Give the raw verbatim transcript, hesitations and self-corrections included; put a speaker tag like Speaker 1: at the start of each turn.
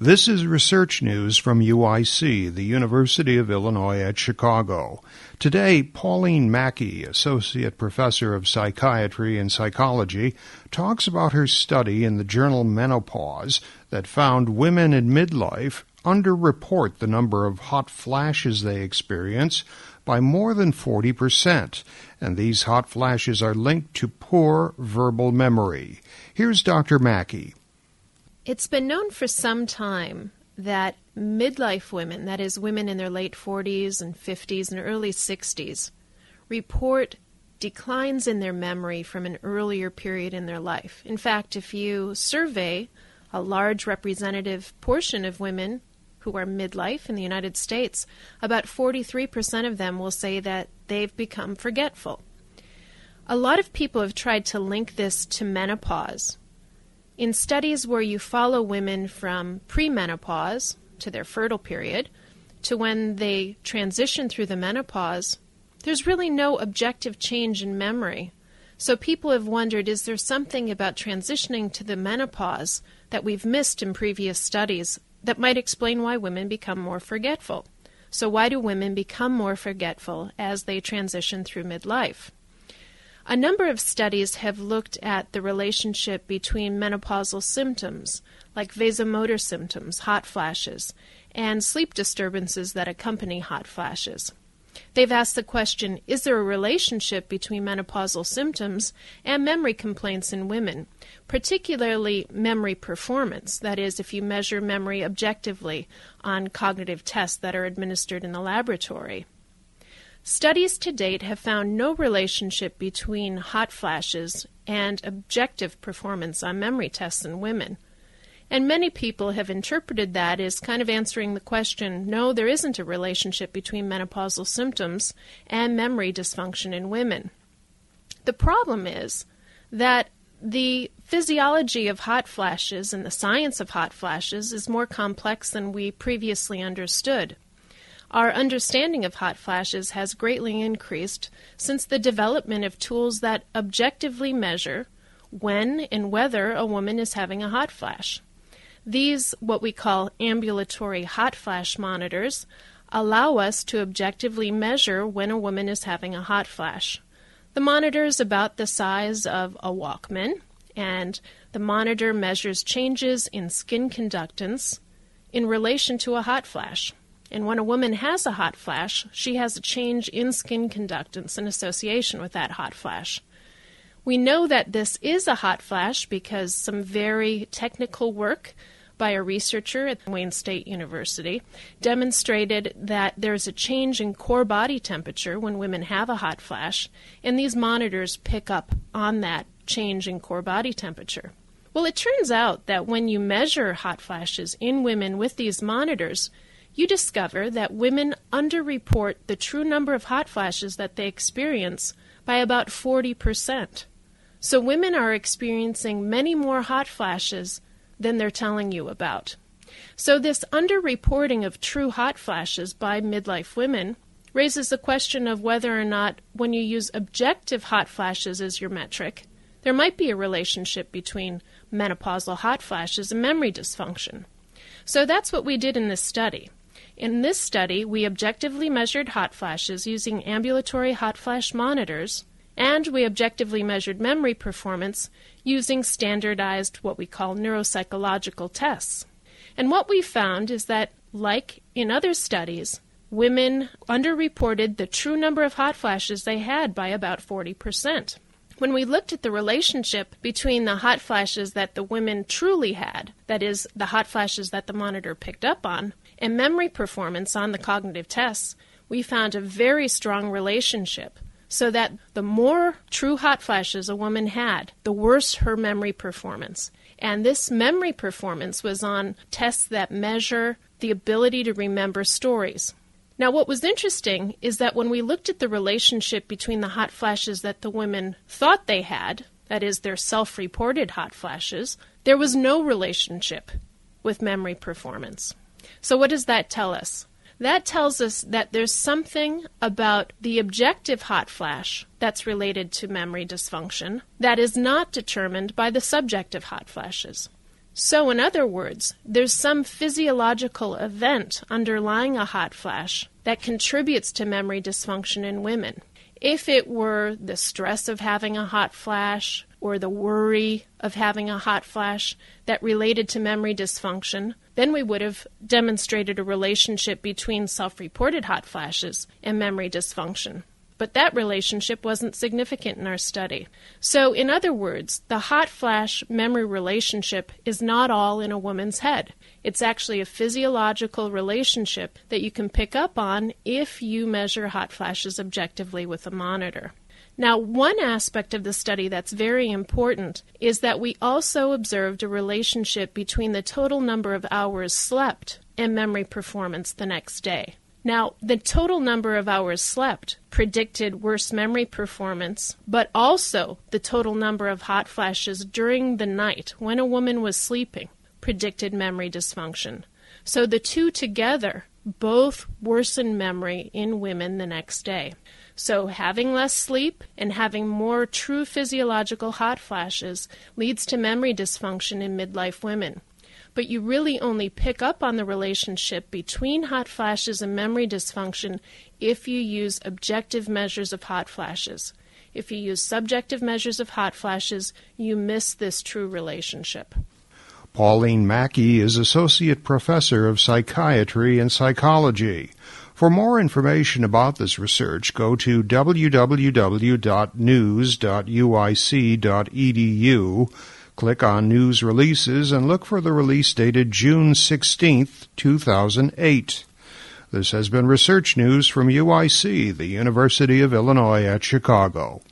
Speaker 1: This is research news from U I C, the University of Illinois at Chicago. Today, Pauline Mackey, Associate Professor of Psychiatry and Psychology, talks about her study in the journal Menopause that found women in midlife underreport the number of hot flashes they experience by more than forty percent, and these hot flashes are linked to poor verbal memory. Here's Doctor Mackey.
Speaker 2: It's been known for some time that midlife women, that is, women in their late forties and fifties and early sixties, report declines in their memory from an earlier period in their life. In fact, if you survey a large representative portion of women who are midlife in the United States, about forty-three percent of them will say that they've become forgetful. A lot of people have tried to link this to menopause. In studies where you follow women from premenopause to their fertile period to when they transition through the menopause, there's really no objective change in memory. So people have wondered, is there something about transitioning to the menopause that we've missed in previous studies that might explain why women become more forgetful? So why do women become more forgetful as they transition through midlife? A number of studies have looked at the relationship between menopausal symptoms, like vasomotor symptoms, hot flashes, and sleep disturbances that accompany hot flashes. They've asked the question, is there a relationship between menopausal symptoms and memory complaints in women, particularly memory performance, that is, if you measure memory objectively on cognitive tests that are administered in the laboratory. Studies to date have found no relationship between hot flashes and objective performance on memory tests in women. And many people have interpreted that as kind of answering the question, no, there isn't a relationship between menopausal symptoms and memory dysfunction in women. The problem is that the physiology of hot flashes and the science of hot flashes is more complex than we previously understood. Our understanding of hot flashes has greatly increased since the development of tools that objectively measure when and whether a woman is having a hot flash. These, what we call ambulatory hot flash monitors, allow us to objectively measure when a woman is having a hot flash. The monitor is about the size of a Walkman, and the monitor measures changes in skin conductance in relation to a hot flash. And when a woman has a hot flash, she has a change in skin conductance in association with that hot flash. We know that this is a hot flash because some very technical work by a researcher at Wayne State University demonstrated that there's a change in core body temperature when women have a hot flash, and these monitors pick up on that change in core body temperature. Well, it turns out that when you measure hot flashes in women with these monitors, you discover that women underreport the true number of hot flashes that they experience by about forty percent. So women are experiencing many more hot flashes than they're telling you about. So this underreporting of true hot flashes by midlife women raises the question of whether or not, when you use objective hot flashes as your metric, there might be a relationship between menopausal hot flashes and memory dysfunction. So that's what we did in this study. In this study, we objectively measured hot flashes using ambulatory hot flash monitors, and we objectively measured memory performance using standardized what we call neuropsychological tests. And what we found is that, like in other studies, women underreported the true number of hot flashes they had by about forty percent. When we looked at the relationship between the hot flashes that the women truly had, that is, the hot flashes that the monitor picked up on, and memory performance on the cognitive tests, we found a very strong relationship, so that the more true hot flashes a woman had, the worse her memory performance. And this memory performance was on tests that measure the ability to remember stories. Now, what was interesting is that when we looked at the relationship between the hot flashes that the women thought they had, that is, their self-reported hot flashes, there was no relationship with memory performance. So what does that tell us? That tells us that there's something about the objective hot flash that's related to memory dysfunction that is not determined by the subjective hot flashes. So, in other words, there's some physiological event underlying a hot flash that contributes to memory dysfunction in women. If it were the stress of having a hot flash or the worry of having a hot flash that related to memory dysfunction, then we would have demonstrated a relationship between self-reported hot flashes and memory dysfunction. But that relationship wasn't significant in our study. So, in other words, the hot flash memory relationship is not all in a woman's head. It's actually a physiological relationship that you can pick up on if you measure hot flashes objectively with a monitor. Now, one aspect of the study that's very important is that we also observed a relationship between the total number of hours slept and memory performance the next day. Now, the total number of hours slept predicted worse memory performance, but also the total number of hot flashes during the night when a woman was sleeping predicted memory dysfunction. So the two together both worsen memory in women the next day. So having less sleep and having more true physiological hot flashes leads to memory dysfunction in midlife women. But you really only pick up on the relationship between hot flashes and memory dysfunction if you use objective measures of hot flashes. If you use subjective measures of hot flashes, you miss this true relationship.
Speaker 1: Pauline Mackey is Associate Professor of Psychiatry and Psychology. For more information about this research, go to w w w dot news dot u i c dot e d u. Click on News Releases and look for the release dated June sixteenth, two thousand eight. This has been Research News from U I C, the University of Illinois at Chicago.